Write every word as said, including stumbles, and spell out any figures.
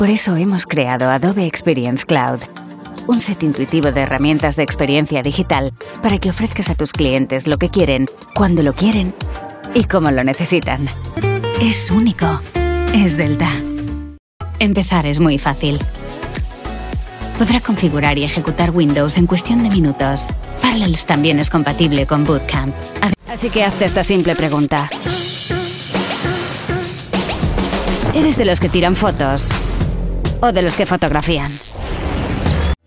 Por eso hemos creado Adobe Experience Cloud, un set intuitivo de herramientas de experiencia digital para que ofrezcas a tus clientes lo que quieren, cuando lo quieren y como lo necesitan. Es único. Es Delta. Empezar es muy fácil. Podrá configurar y ejecutar Windows en cuestión de minutos. Parallels también es compatible con Bootcamp. Así que hazte esta simple pregunta. ¿Eres de los que tiran fotos o de los que fotografían?